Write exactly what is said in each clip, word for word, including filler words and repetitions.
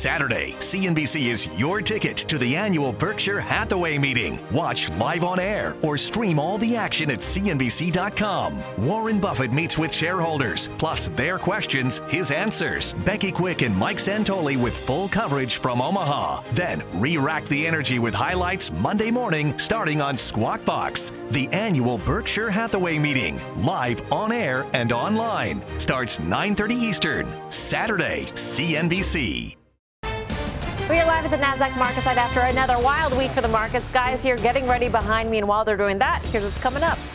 Saturday, C N B C is your ticket to the annual Berkshire Hathaway meeting. Watch live on air or stream all the action at C N B C dot com. Warren Buffett meets with shareholders, plus their questions, his answers. Becky Quick and Mike Santoli with full coverage from Omaha. Then re-rack the energy with highlights Monday morning starting on Squawk Box. The annual Berkshire Hathaway meeting, live on air and online, starts nine thirty Eastern, Saturday, C N B C. We are live at the NASDAQ market site after another wild week for the markets. Guys here getting ready behind me, and while they're doing that, here's what's coming up.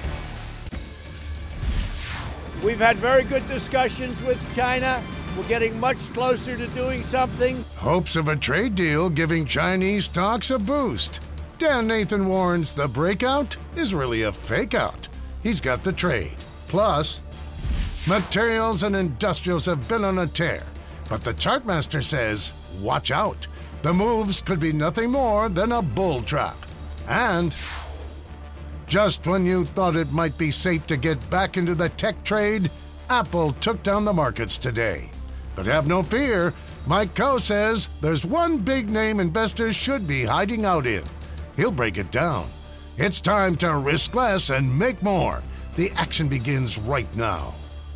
We've had very good discussions with China. We're getting much closer to doing something. Hopes of a trade deal giving Chinese stocks a boost. Dan Nathan warns the breakout is really a fake out. He's got the trade. Plus, materials and industrials have been on a tear. But the chartmaster says, watch out. The moves could be nothing more than a bull trap. And just when you thought it might be safe to get back into the tech trade, Apple took down the markets today. But have no fear, Mike Coe says there's one big name investors should be hiding out in. He'll break it down. It's time to risk less and make more. The action begins right now.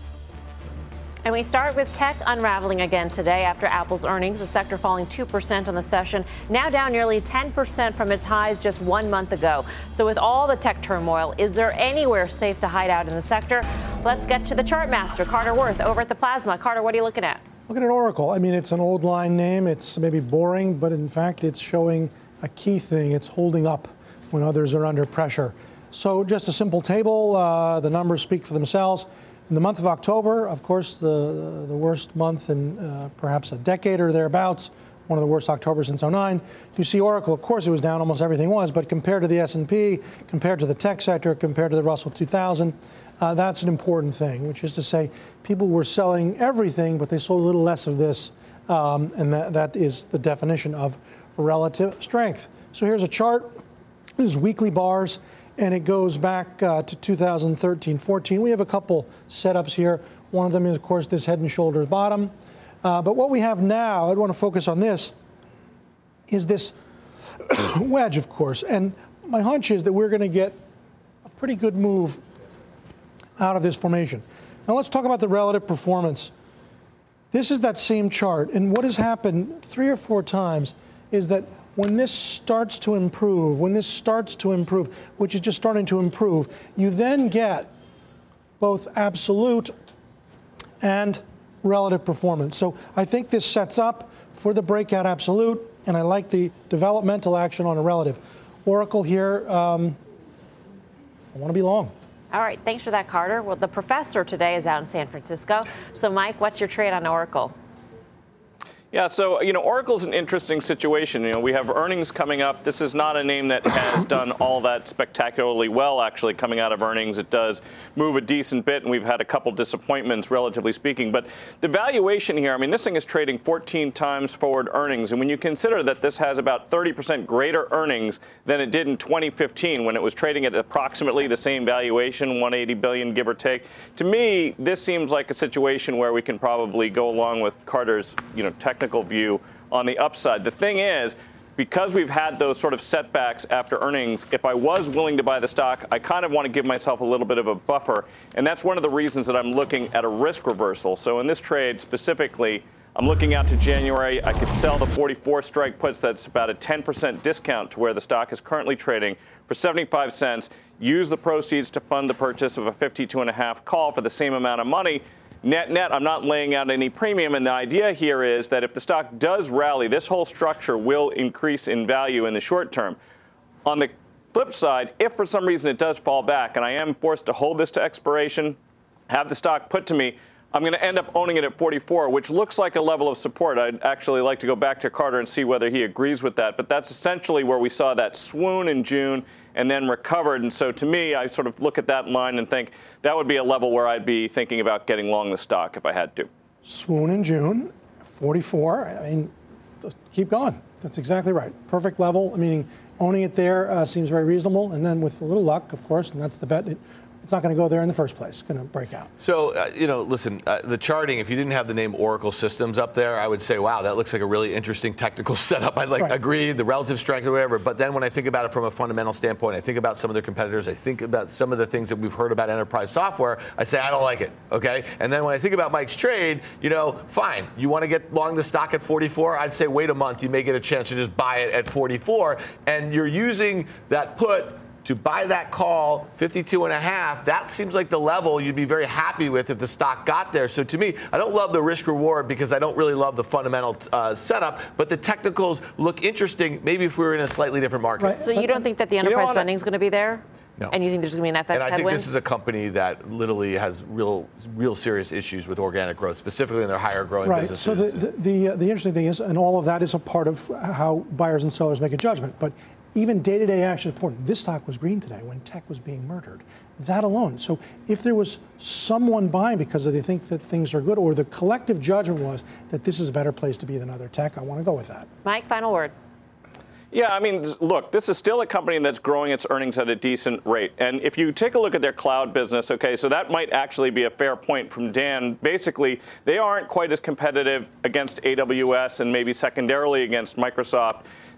And we start with tech unraveling again today after Apple's earnings, the sector falling two percent on the session, now down nearly ten percent from its highs just one month ago. So with all the tech turmoil, is there anywhere safe to hide out in the sector? Let's get to the chart master, Carter Worth, over at the Plasma. Carter, what are you looking at? Looking at Oracle. I mean, it's an old line name. It's maybe boring, but in fact, it's showing a key thing. It's holding up when others are under pressure. So just a simple table. Uh, the numbers speak for themselves. In the month of October, of course, the the worst month in uh, perhaps a decade or thereabouts, one of the worst Octobers since oh nine. You see Oracle, of course, it was down, almost everything was, but compared to the S and P, compared to the tech sector, compared to the Russell two thousand, uh, that's an important thing, which is to say people were selling everything, but they sold a little less of this, um, and that, that is the definition of relative strength. So here's a chart. This is weekly bars. And it goes back uh, to two thousand thirteen fourteen. We have a couple setups here. One of them is, of course, this head and shoulders bottom. Uh, but what we have now, I'd want to focus on this, is this wedge, of course. And my hunch is that we're going to get a pretty good move out of this formation. Now let's talk about the relative performance. This is that same chart. And what has happened three or four times is that when this starts to improve, when this starts to improve, which is just starting to improve, you then get both absolute and relative performance. So I think this sets up for the breakout absolute, and I like the developmental action on a relative. Oracle here, um, I want to be long. All right, thanks for that, Carter. Well, the professor today is out in San Francisco. So, Mike, what's your trade on Oracle? Yeah, so, you know, Oracle's an interesting situation. You know, we have earnings coming up. This is not a name that has done all that spectacularly well, actually, coming out of earnings. It does move a decent bit, and we've had a couple disappointments, relatively speaking. But the valuation here, I mean, this thing is trading fourteen times forward earnings. And when you consider that this has about thirty percent greater earnings than it did in twenty fifteen, when it was trading at approximately the same valuation, one hundred eighty billion dollars, give or take, to me, this seems like a situation where we can probably go along with Carter's, you know, technical view on the upside. The thing is, because we've had those sort of setbacks after earnings, if I was willing to buy the stock, I kind of want to give myself a little bit of a buffer. And that's one of the reasons that I'm looking at a risk reversal. So in this trade specifically, I'm looking out to January. I could sell the forty-four strike puts. That's about a ten percent discount to where the stock is currently trading for seventy-five cents. Use the proceeds to fund the purchase of a fifty-two and a half call for the same amount of money. Net, net, I'm not laying out any premium, and the idea here is that if the stock does rally, this whole structure will increase in value in the short term. On the flip side, if for some reason it does fall back, and I am forced to hold this to expiration, have the stock put to me, I'm going to end up owning it at forty-four, which looks like a level of support. I'd actually like to go back to Carter and see whether he agrees with that. But that's essentially where we saw that swoon in June and then recovered. And so to me, I sort of look at that line and think that would be a level where I'd be thinking about getting long the stock if I had to. Swoon in June, forty-four. I mean, just keep going. That's exactly right. Perfect level. I mean, owning it there uh, seems very reasonable. And then with a little luck, of course, and that's the bet, it, it's not going to go there in the first place. It's going to break out. So, uh, you know, listen, uh, the charting, if you didn't have the name Oracle Systems up there, I would say, wow, that looks like a really interesting technical setup. I like right. agree, the relative strength or whatever. But then when I think about it from a fundamental standpoint, I think about some of their competitors. I think about some of the things that we've heard about enterprise software. I say, I don't like it. OK. And then when I think about Mike's trade, you know, fine. You want to get long the stock at forty-four? I'd say wait a month. You may get a chance to just buy it at forty-four. And you're using that put to buy that call, fifty-two and a half, that seems like the level you'd be very happy with if the stock got there. So to me, I don't love the risk reward because I don't really love the fundamental uh, setup, but the technicals look interesting, maybe if we were in a slightly different market. Right. So you don't think that the enterprise spending is going to be there? No. And you think there's going to be an F X headwind? And I headwind? think this is a company that literally has real, real serious issues with organic growth, specifically in their higher growing right. businesses. So the, the, the, uh, the interesting thing is, and all of that is a part of how buyers and sellers make a judgment, but even day-to-day action is important. This stock was green today when tech was being murdered. That alone. So if there was someone buying because they think that things are good, or the collective judgment was that this is a better place to be than other tech, I want to go with that. Mike, final word. Yeah, I mean, look, this is still a company that's growing its earnings at a decent rate. And if you take a look at their cloud business, okay, so that might actually be a fair point from Dan. Basically, they aren't quite as competitive against A W S and maybe secondarily against Microsoft.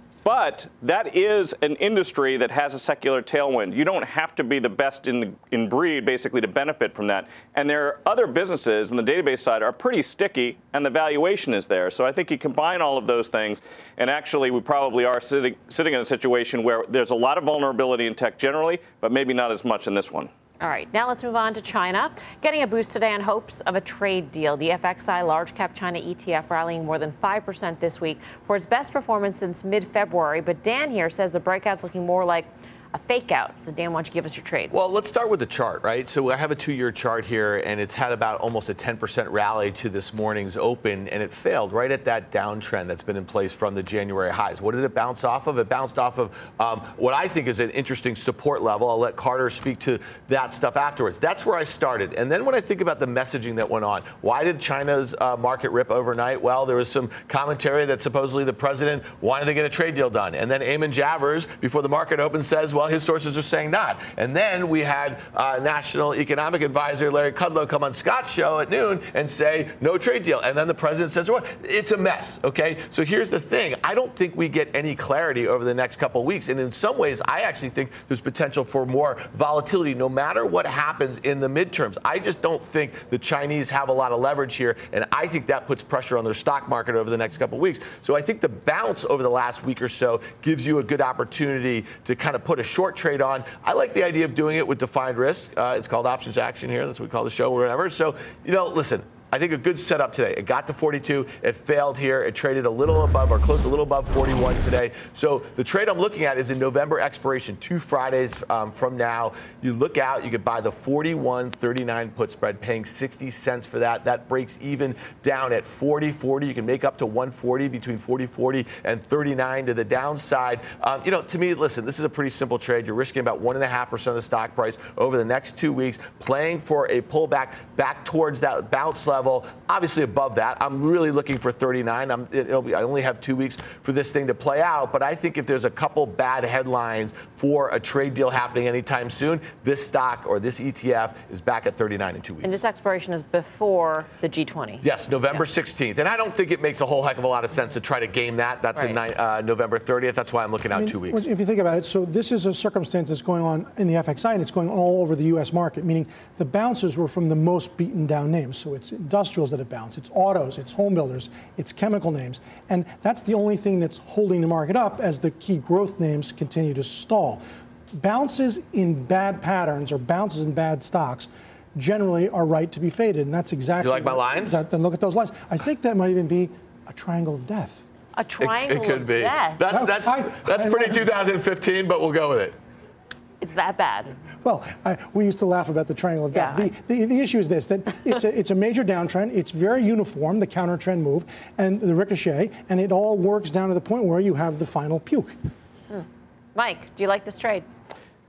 But that is an industry that has a secular tailwind. You don't have to be the best in the, in breed, basically, to benefit from that. And there are other businesses in the database side are pretty sticky, and the valuation is there. So I think you combine all of those things, and actually we probably are sitting, sitting in a situation where there's a lot of vulnerability in tech generally, but maybe not as much in this one. All right, now let's move on to China. Getting a boost today on hopes of a trade deal. The F X I Large Cap China E T F rallying more than five percent this week for its best performance since mid-February. But Dan here says the breakout's looking more like a fake out. So, Dan, why don't you give us your trade? Well, let's start with the chart, right? So I have a two-year chart here, and it's had about almost a ten percent rally to this morning's open, and it failed right at that downtrend that's been in place from the January highs. What did it bounce off of? It bounced off of um, what I think is an interesting support level. I'll let Carter speak to that stuff afterwards. That's where I started. And then when I think about the messaging that went on, why did China's uh, market rip overnight? Well, there was some commentary that supposedly the president wanted to get a trade deal done. And then Eamon Javers, before the market opened, says, well, his sources are saying not. And then we had uh, National Economic Advisor Larry Kudlow come on Scott's show at noon and say no trade deal. And then the president says, well, it's a mess. OK, so here's the thing. I don't think we get any clarity over the next couple of weeks. And in some ways, I actually think there's potential for more volatility no matter what happens in the midterms. I just don't think the Chinese have a lot of leverage here. And I think that puts pressure on their stock market over the next couple of weeks. So I think the bounce over the last week or so gives you a good opportunity to kind of put a short trade on. I like the idea of doing it with defined risk. Uh, it's called options action here. That's what we call the show or whatever. So, you know, listen, I think a good setup today. It got to forty-two. It failed here. It traded a little above or close a little above forty-one today. So the trade I'm looking at is in November expiration, two Fridays um, from now. You look out, you could buy the forty-one thirty-nine put spread, paying sixty cents for that. That breaks even down at forty forty. You can make up to one forty between forty forty and thirty-nine to the downside. Um, you know, to me, listen, this is a pretty simple trade. You're risking about one and a half percent of the stock price over the next two weeks, playing for a pullback back towards that bounce level. Level, obviously above that. I'm really looking for thirty-nine. I'm, it'll be, I only have two weeks for this thing to play out, but I think if there's a couple bad headlines for a trade deal happening anytime soon, this stock or this E T F is back at thirty-nine in two weeks. And this expiration is before the G twenty. Yes, November yeah. sixteenth. And I don't think it makes a whole heck of a lot of sense to try to game that. That's right. in uh, November thirtieth. That's why I'm looking out I mean, two weeks. If you think about it, so this is a circumstance that's going on in the F X I, and it's going all over the U S market, meaning the bounces were from the most beaten down names. So it's industrials that have bounced, it's autos, it's home builders, it's chemical names. And that's the only thing that's holding the market up as the key growth names continue to stall. Bounces in bad patterns or bounces in bad stocks generally are right to be faded. And that's exactly. You like my lines? That, then look at those lines. I think that might even be a triangle of death. A triangle it, it could of be. death. That's, that's, I, that's I, pretty I, two thousand fifteen, but we'll go with it. It's that bad. Well, I, we used to laugh about the triangle of death. Yeah. The, the, the issue is this, that it's a, it's a major downtrend. It's very uniform, the counter trend move, and the ricochet, and it all works down to the point where you have the final puke. Hmm. Mike, do you like this trade?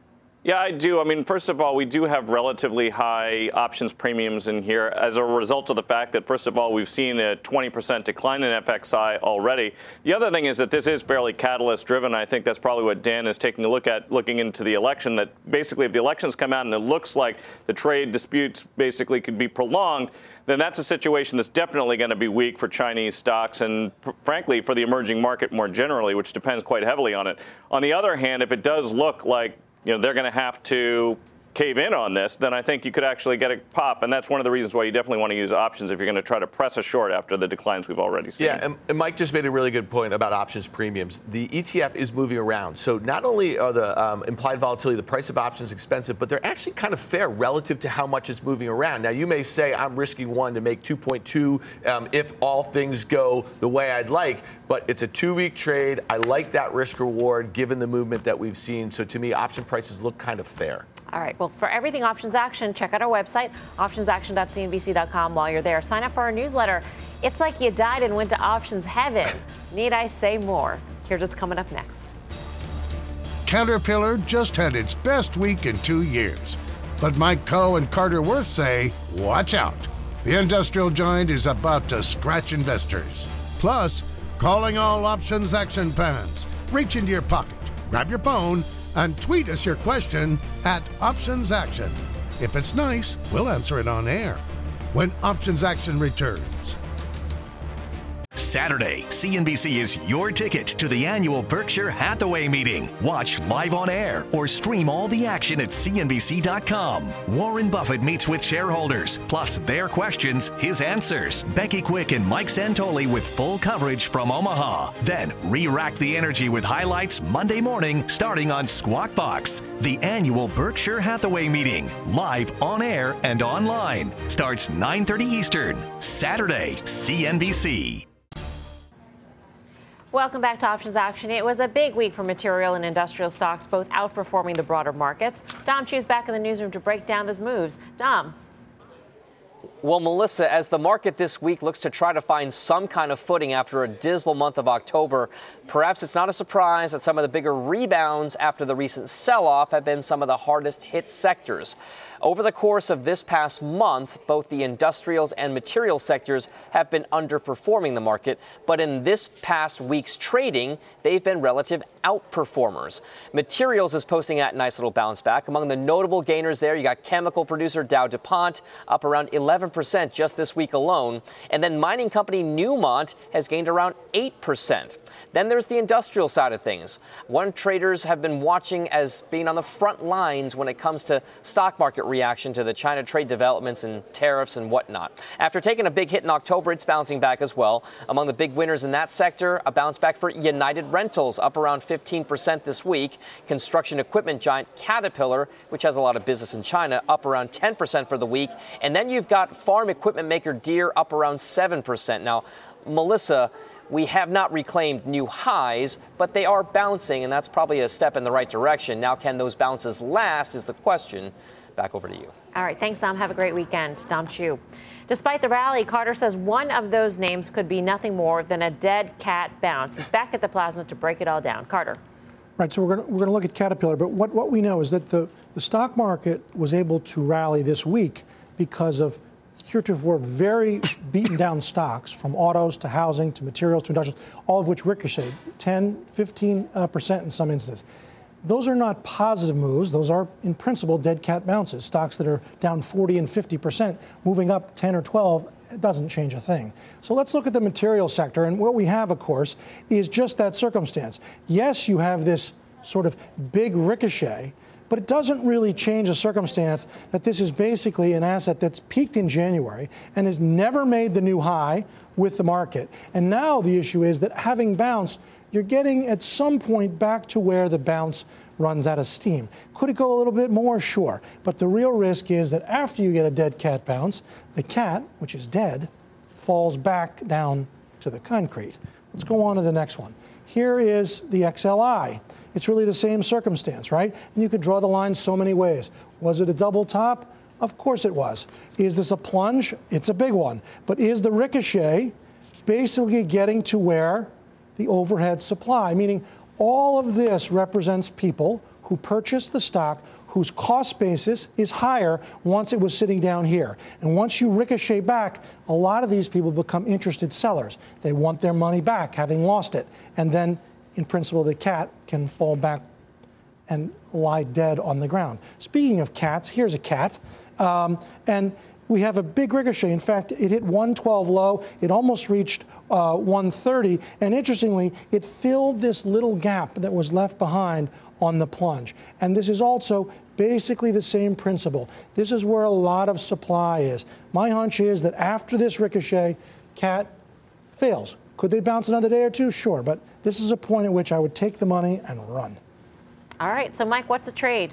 Yeah, I do. I mean, first of all, we do have relatively high options premiums in here as a result of the fact that, first of all, we've seen a twenty percent decline in F X I already. The other thing is that this is fairly catalyst driven. I think that's probably what Dan is taking a look at looking into the election, that basically if the elections come out and it looks like the trade disputes basically could be prolonged, then that's a situation that's definitely going to be weak for Chinese stocks and, pr- frankly, for the emerging market more generally, which depends quite heavily on it. On the other hand, if it does look like you know, they're going to have to cave in on this, then I think you could actually get a pop. And that's one of the reasons why you definitely want to use options if you're going to try to press a short after the declines we've already seen. Yeah, and, and Mike just made a really good point about options premiums. The E T F is moving around. So not only are the um, implied volatility, the price of options expensive, but they're actually kind of fair relative to how much it's moving around. Now, you may say I'm risking one to make two point two um, if all things go the way I'd like. But it's a two-week trade. I like that risk reward given the movement that we've seen. So to me, option prices look kind of fair. All right. Well, for everything Options Action, check out our website, options action dot c n b c dot com. While you're there, sign up for our newsletter. It's like you died and went to options heaven. Need I say more? Here's what's coming up next. Caterpillar just had its best week in two years. But Mike Coe and Carter Worth say, watch out. The industrial giant is about to scratch investors. Plus, calling all Options Action fans. Reach into your pocket, grab your phone, and tweet us your question at Options Action. If it's nice, we'll answer it on air when Options Action returns. Saturday, C N B C is your ticket to the annual Berkshire Hathaway meeting. Watch live on air or stream all the action at C N B C dot com. Warren Buffett meets with shareholders, plus their questions, his answers. Becky Quick and Mike Santoli with full coverage from Omaha. Then re-rack the energy with highlights Monday morning starting on Squawk Box. The annual Berkshire Hathaway meeting, live on air and online. Starts nine thirty Eastern. Saturday, C N B C. Welcome back to Options Action. It was a big week for material and industrial stocks, both outperforming the broader markets. Dom Chu's back in the newsroom to break down those moves. Dom. Well, Melissa, as the market this week looks to try to find some kind of footing after a dismal month of October, perhaps it's not a surprise that some of the bigger rebounds after the recent sell-off have been some of the hardest hit sectors. Over the course of this past month, both the industrials and material sectors have been underperforming the market, but in this past week's trading, they've been relative outperformers. Materials is posting that nice little bounce back. Among the notable gainers there, you got chemical producer Dow DuPont up around eleven percent just this week alone, and then mining company Newmont has gained around eight percent. Then there's the industrial side of things. One traders have been watching as being on the front lines when it comes to stock market reaction to the China trade developments and tariffs and whatnot. After taking a big hit in October, it's bouncing back as well. Among the big winners in that sector, a bounce back for United Rentals, up around fifteen percent this week. Construction equipment giant Caterpillar, which has a lot of business in China, up around ten percent for the week. And then you've got farm equipment maker Deere up around seven percent. Now, Melissa, we have not reclaimed new highs, but they are bouncing, and that's probably a step in the right direction. Now, can those bounces last is the question. Back over to you. All right. Thanks, Dom. Have a great weekend. Dom Chu. Despite the rally, Carter says one of those names could be nothing more than a dead cat bounce. He's back at the plasma to break it all down. Carter. Right. So we're going we're going to look at Caterpillar. But what, what we know is that the, the stock market was able to rally this week because of heretofore very beaten down stocks, from autos to housing to materials to industrials, all of which ricocheted ten, fifteen percent in some instances. Those are not positive moves. Those are, in principle, dead cat bounces. Stocks that are down forty and fifty percent, moving up ten or twelve, it doesn't change a thing. So let's look at the material sector. And what we have, of course, is just that circumstance. Yes, you have this sort of big ricochet, but it doesn't really change the circumstance that this is basically an asset that's peaked in January and has never made the new high with the market. And now the issue is that having bounced, you're getting at some point back to where the bounce runs out of steam. Could it go a little bit more? Sure. But the real risk is that after you get a dead cat bounce, the cat, which is dead, falls back down to the concrete. Let's go on to the next one. Here is the X L I. It's really the same circumstance, right? And you could draw the line so many ways. Was it a double top? Of course it was. Is this a plunge? It's a big one. But is the ricochet basically getting to where the overhead supply, meaning all of this represents people who purchased the stock, who whose cost basis is higher once it was sitting down here. And once you ricochet back, a lot of these people become interested sellers. They want their money back, having lost it. And then, in principle, the cat can fall back and lie dead on the ground. Speaking of cats, here's a cat. Um, and we have a big ricochet. In fact, it hit one twelve low. It almost reached uh, one thirty. And interestingly, it filled this little gap that was left behind on the plunge. And this is also basically the same principle. This is where a lot of supply is. My hunch is that after this ricochet, cat fails. Could they bounce another day or two? Sure. But this is a point at which I would take the money and run. All right. So, Mike, what's the trade?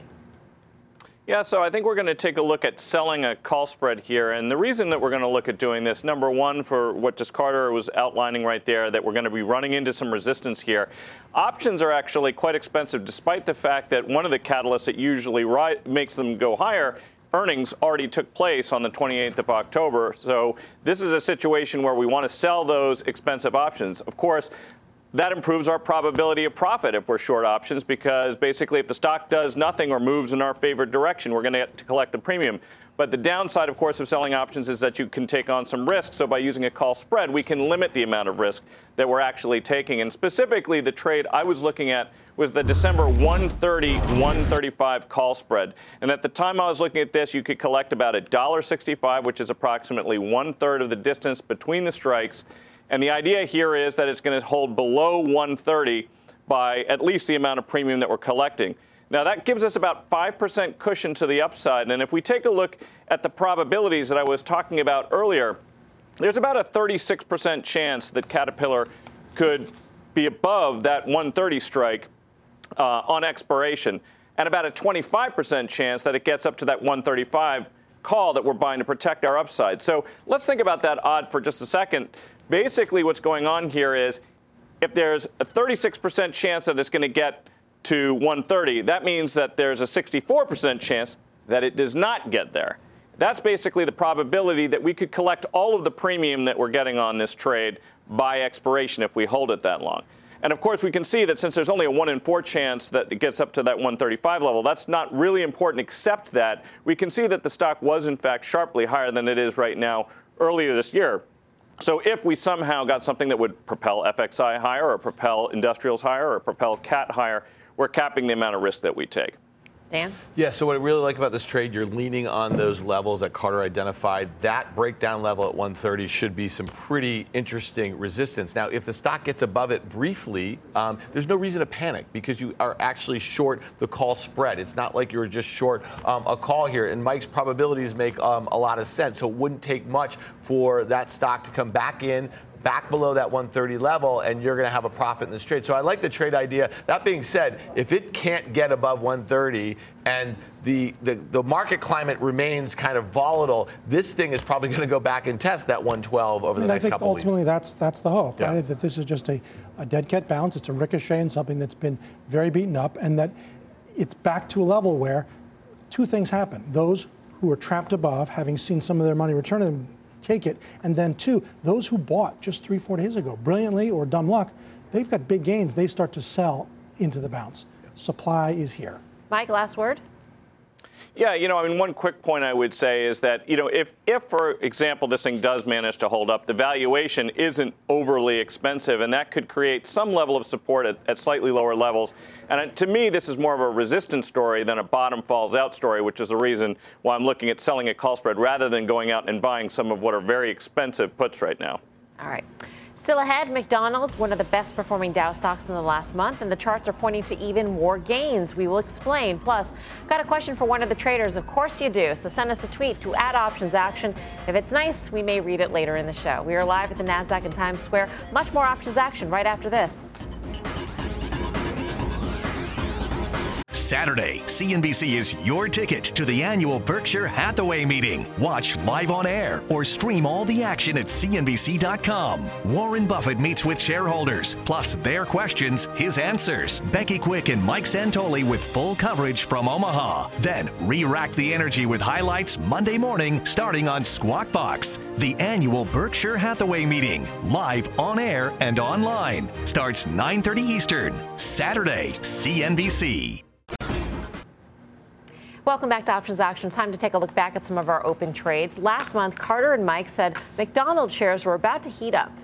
Yeah, so I think we're going to take a look at selling a call spread here. And the reason that we're going to look at doing this, number one, for what just Carter was outlining right there, that we're going to be running into some resistance here. Options are actually quite expensive, despite the fact that one of the catalysts that usually ri- makes them go higher, earnings, already took place on the twenty-eighth of October. So this is a situation where we want to sell those expensive options. Of course, that improves our probability of profit if we're short options, because basically if the stock does nothing or moves in our favored direction, we're going to get to collect the premium. But the downside, of course, of selling options is that you can take on some risk. So by using a call spread, we can limit the amount of risk that we're actually taking. And specifically, the trade I was looking at was the December one thirty, one thirty-five call spread. And at the time I was looking at this, you could collect about one dollar sixty-five, which is approximately one third of the distance between the strikes. And the idea here is that it's going to hold below one thirty by at least the amount of premium that we're collecting. Now, that gives us about five percent cushion to the upside. And if we take a look at the probabilities that I was talking about earlier, there's about a thirty-six percent chance that Caterpillar could be above that one thirty strike uh, on expiration, and about a twenty-five percent chance that it gets up to that one thirty-five call that we're buying to protect our upside. So let's think about that odd for just a second. Basically, what's going on here is if there's a thirty-six percent chance that it's going to get to one thirty, that means that there's a sixty-four percent chance that it does not get there. That's basically the probability that we could collect all of the premium that we're getting on this trade by expiration if we hold it that long. And of course, we can see that since there's only a one in four chance that it gets up to that one thirty-five level, that's not really important, except that we can see that the stock was, in fact, sharply higher than it is right now earlier this year. So if we somehow got something that would propel F X I higher or propel industrials higher or propel C A T higher, we're capping the amount of risk that we take. Dan? Yeah, so what I really like about this trade, you're leaning on those levels that Carter identified. That breakdown level at one thirty should be some pretty interesting resistance. Now, if the stock gets above it briefly, um, there's no reason to panic because you are actually short the call spread. It's not like you're just short um, a call here. And Mike's probabilities make um, a lot of sense. So it wouldn't take much for that stock to come back in, back below that one thirty level, and you're going to have a profit in this trade. So I like the trade idea. That being said, if it can't get above one thirty and the, the, the market climate remains kind of volatile, this thing is probably going to go back and test that one twelve over the and next I think couple of weeks. Ultimately, that's that's the hope, yeah. right? That this is just a, a dead cat bounce. It's a ricochet and something that's been very beaten up, and that it's back to a level where two things happen. Those who are trapped above, having seen some of their money return to them, take it. And then two, those who bought just three, four days ago, brilliantly or dumb luck, they've got big gains. They start to sell into the bounce. Supply is here. Mike, last word? Yeah, you know, I mean, one quick point I would say is that, you know, if, if, for example, this thing does manage to hold up, the valuation isn't overly expensive, and that could create some level of support at, at slightly lower levels. And to me, this is more of a resistance story than a bottom falls out story, which is the reason why I'm looking at selling a call spread rather than going out and buying some of what are very expensive puts right now. All right. Still ahead, McDonald's, one of the best performing Dow stocks in the last month, and the charts are pointing to even more gains. We will explain. Plus, got a question for one of the traders. Of course you do. So send us a tweet to add options action. If it's nice, we may read it later in the show. We are live at the NASDAQ in Times Square. Much more options action right after this. Saturday, C N B C is your ticket to the annual Berkshire Hathaway meeting. Watch live on air or stream all the action at C N B C dot com. Warren Buffett meets with shareholders, plus their questions, his answers. Becky Quick and Mike Santoli with full coverage from Omaha. Then re-rack the energy with highlights Monday morning starting on Squawk Box. The annual Berkshire Hathaway meeting, live on air and online. Starts nine thirty Eastern, Saturday, C N B C. Welcome back to Options Action. Time to take a look back at some of our open trades. Last month, Carter and Mike said McDonald's shares were about to heat up.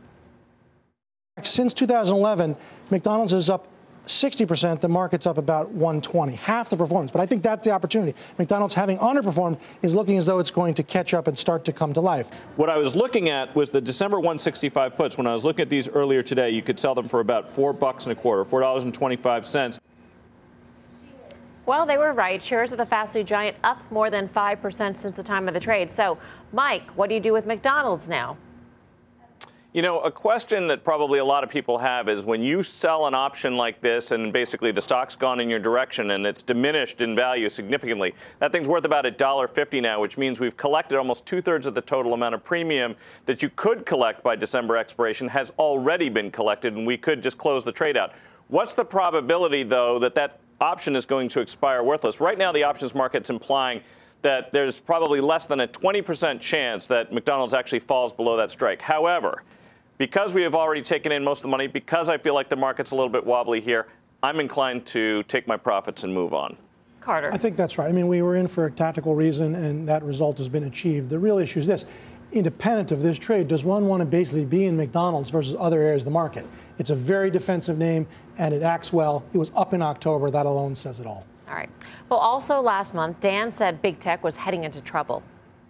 Since two thousand eleven, McDonald's is up sixty percent. The market's up about one twenty, half the performance. But I think that's the opportunity. McDonald's, having underperformed, is looking as though it's going to catch up and start to come to life. What I was looking at was the December one sixty-five puts. When I was looking at these earlier today, you could sell them for about four bucks and a quarter, four dollars and twenty-five cents. Well, they were right. Shares of the fast food giant up more than five percent since the time of the trade. So, Mike, what do you do with McDonald's now? You know, a question that probably a lot of people have is when you sell an option like this and basically the stock's gone in your direction and it's diminished in value significantly, that thing's worth about one dollar fifty now, which means we've collected almost two-thirds of the total amount of premium that you could collect by December expiration has already been collected, and we could just close the trade out. What's the probability, though, that that option is going to expire worthless? Right now, the options market's implying that there's probably less than a twenty percent chance that McDonald's actually falls below that strike. However, because we have already taken in most of the money, because I feel like the market's a little bit wobbly here, I'm inclined to take my profits and move on. Carter. I think that's right. I mean, we were in for a tactical reason, and that result has been achieved. The real issue is this. Independent of this trade, does one want to basically be in McDonald's versus other areas of the market? It's a very defensive name, and it acts well. It was up in October. That alone says it all. All right. Well, also last month, Dan said big tech was heading into trouble.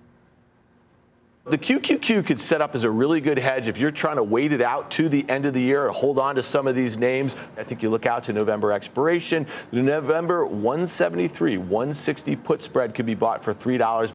The Q Q Q could set up as a really good hedge if you're trying to wait it out to the end of the year or hold on to some of these names. I think you look out to November expiration. The November one seventy-three, one sixty put spread could be bought for three dollars.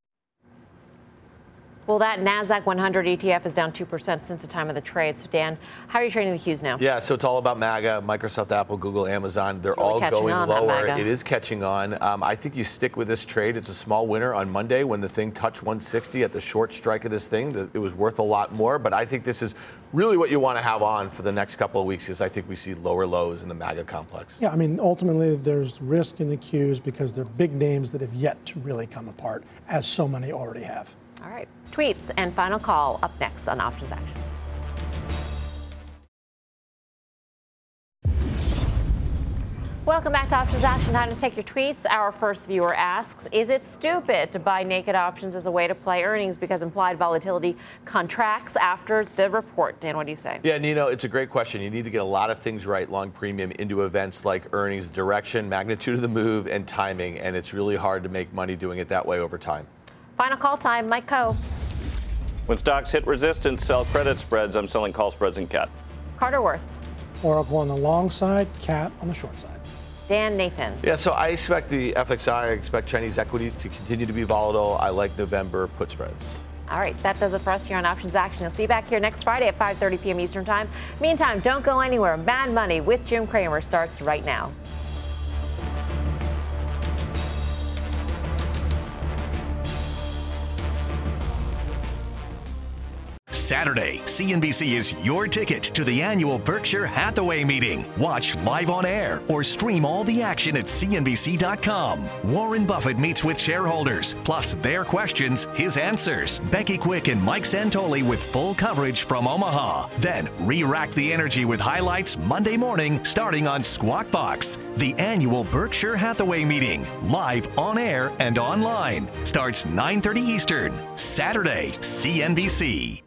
Well, that NASDAQ one hundred E T F is down two percent since the time of the trade. So, Dan, how are you trading the Qs now? Yeah, so it's all about MAGA, Microsoft, Apple, Google, Amazon. They're really all going on, lower. It is catching on. Um, I think you stick with this trade. It's a small winner on Monday when the thing touched one sixty at the short strike of this thing. It was worth a lot more. But I think this is really what you want to have on for the next couple of weeks, because I think we see lower lows in the MAGA complex. Yeah, I mean, ultimately, there's risk in the Qs because they're big names that have yet to really come apart, as so many already have. All right. Tweets and final call up next on Options Action. Welcome back to Options Action. Time to take your tweets. Our first viewer asks, is it stupid to buy naked options as a way to play earnings because implied volatility contracts after the report? Dan, what do you say? Yeah, Nino, it's a great question. You need to get a lot of things right, long premium, into events like earnings, direction, magnitude of the move, and timing. And it's really hard to make money doing it that way over time. Final call time, Mike Coe. When stocks hit resistance, sell credit spreads. I'm selling call spreads in cat. Carter Worth. Oracle on the long side, cat on the short side. Dan Nathan. Yeah, so I expect the F X I, I expect Chinese equities to continue to be volatile. I like November put spreads. All right, that does it for us here on Options Action. I'll see you back here next Friday at five thirty p.m. Eastern Time. Meantime, don't go anywhere. Mad Money with Jim Cramer starts right now. Saturday, C N B C is your ticket to the annual Berkshire Hathaway meeting. Watch live on air or stream all the action at C N B C dot com. Warren Buffett meets with shareholders, plus their questions, his answers. Becky Quick and Mike Santoli with full coverage from Omaha. Then re-rack the energy with highlights Monday morning starting on Squawk Box. The annual Berkshire Hathaway meeting, live on air and online, starts nine thirty Eastern. Saturday, C N B C.